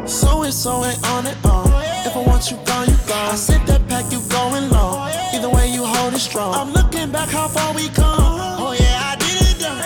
So it's so ain't on it on. If I want you gone, you gone. I sent that pack, you going long. Either way, you hold it strong. I'm looking back how far we come. Oh yeah, I did it done.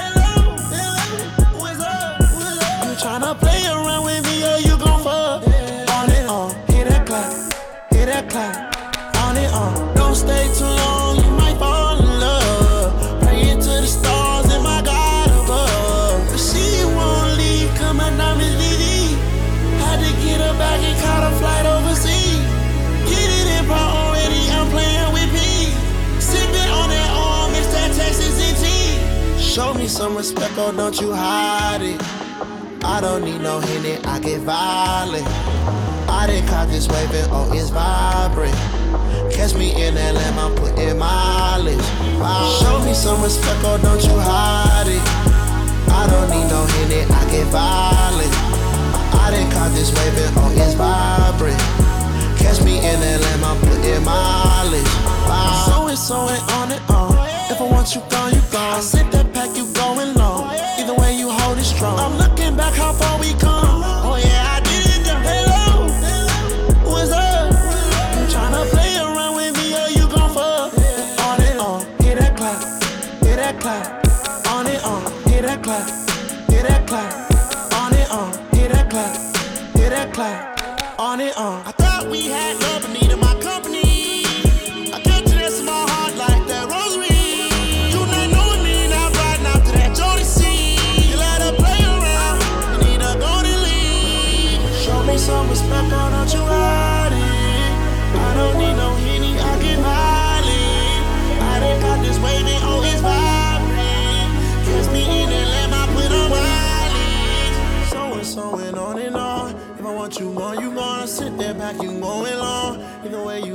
Hello, what's up? You tryna play around with me or you gon' fuck? On it on, hit that clap, hit that clap. On it on, don't stay too long, you might fall in love. Praying to the stars and my God above. But she won't leave, come my name is Vivi. Had to get her back and caught a flight overseas. Get it in priority, I'm playing with P. Sipping on that arm, it's that Texas and tea. Show me some respect, oh don't you hide it. I don't need no Henny, I get violent. I done caught this waving, oh it's vibrant. Catch me in that lamb, I'm putting mileage. Show me some respect, oh don't you hide it. I don't need no Henny, I get violent. I done caught this waving, oh it's vibrant. Catch me in that lamb, I'm putting mileage. So it's so ain't on it on. If I want you gone, you gone. I sent that pack, you going long. Either way, you hold it strong. I'm looking back how far we come. Oh yeah, I did it done. Hello, what's up? You tryna play around with me or you gon' fuck? On it on, hit that clap, hit that clap. On it on, hit that clap, hit that clap. On it on, hit that clap, hit that clap. On it on. I thought we had love and needed my company. I kept to that small heart like that rosary. You not knowing me now, riding out to that Jodeci. You let her play around, you need a golden lead. Show me some respect, oh don't you hide it. I don't need no Henny, I get mileage. I done got this waving, oh it's vibrant. Catch me in that lamb, I put on mileage. So and on and on. If I want you gone, you gone. I sit there back, you going long. Either way,